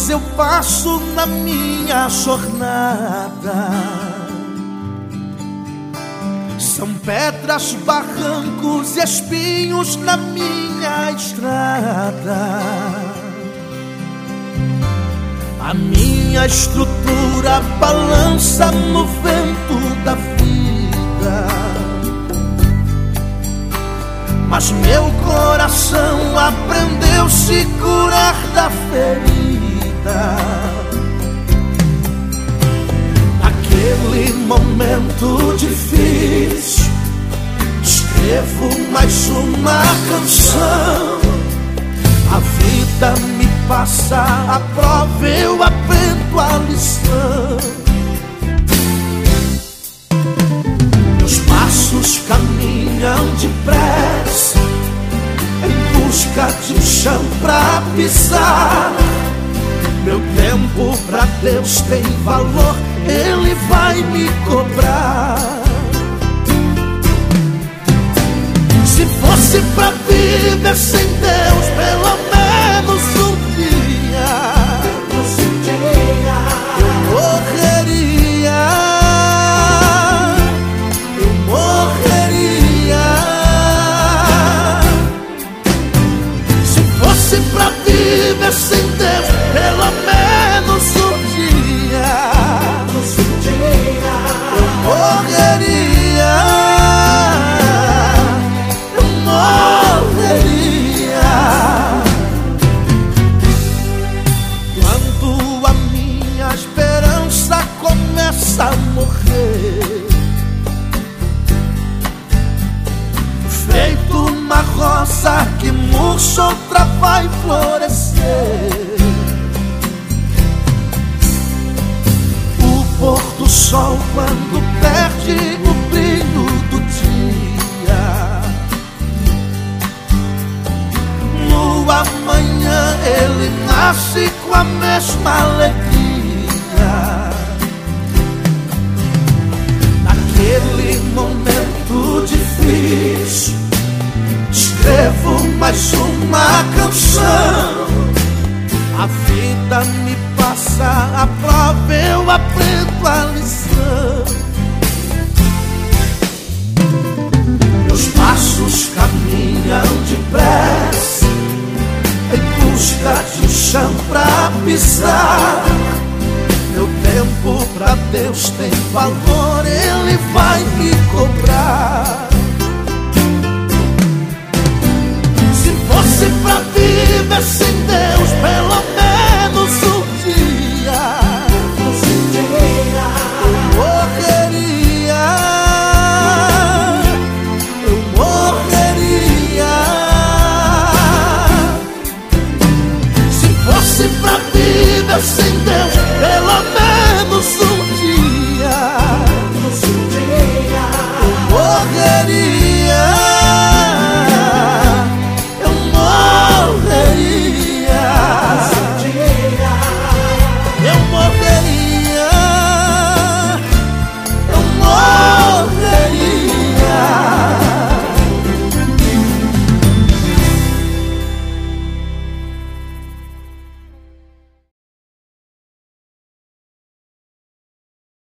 desafios eu passo na minha jornada. São pedras, barrancos e espinhos na minha estrada. A minha estrutura balança no vento da vida, mas meu coração aprendeu a se curar da ferida. Naquele momento difícil, escrevo mais uma canção. A vida me passa a prova, eu aprendo a lição. Meus passos caminham depressa em busca de um chão pra pisar. Meu tempo pra Deus tem valor, Ele vai me cobrar. Se fosse pra viver sem Deus, pelo menos um dia eu morreria. Eu morreria. Se fosse pra viver sem Deus, pelo menos um dia eu morreria. Quando a minha esperança começa a morrer, feito uma rosa que murcha, outra vai florescer. O pôr do sol quando perde o brilho do dia, no amanhã ele nasce com a mesma alegria. Naquele momento difícil, escrevo mais uma canção. A vida me passa a prova, eu aprendo a lição. Meus passos caminham depressa em busca de um chão pra pisar. Meu tempo pra Deus tem valor, Ele vai me cobrar.